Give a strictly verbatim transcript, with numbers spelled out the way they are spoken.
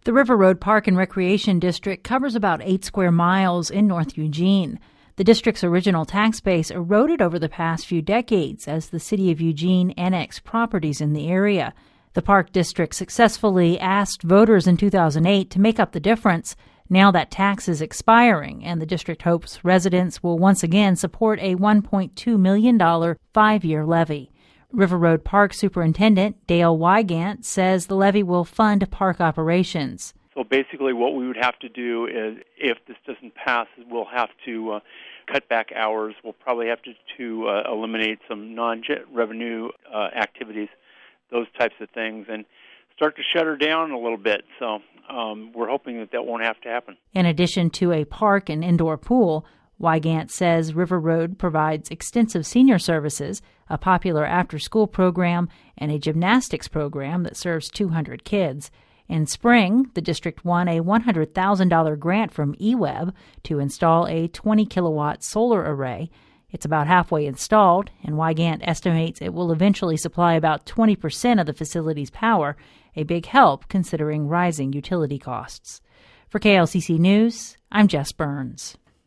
The River Road Park and Recreation District covers about eight square miles in North Eugene. The district's original tax base eroded over the past few decades as the city of Eugene annexed properties in the area. The Park District successfully asked voters in two thousand eight to make up the difference. Now that tax is expiring, and the district hopes residents will once again support a one point two million dollars five-year levy. River Road Park Superintendent Dale Wygant says the levy will fund park operations. So basically what we would have to do is, if this doesn't pass, we'll have to uh, cut back hours. We'll probably have to, to uh, eliminate some non-revenue uh, activities, those types of things, and start to shut her down a little bit. So um, we're hoping that that won't have to happen. In addition to a park and indoor pool, Wygant says River Road provides extensive senior services, a popular after-school program, and a gymnastics program that serves two hundred kids. In spring, the district won a one hundred thousand dollars grant from E W E B to install a twenty kilowatt solar array. It's about halfway installed, and Wygant estimates it will eventually supply about twenty percent of the facility's power, a big help considering rising utility costs. For K L C C News, I'm Jess Burns.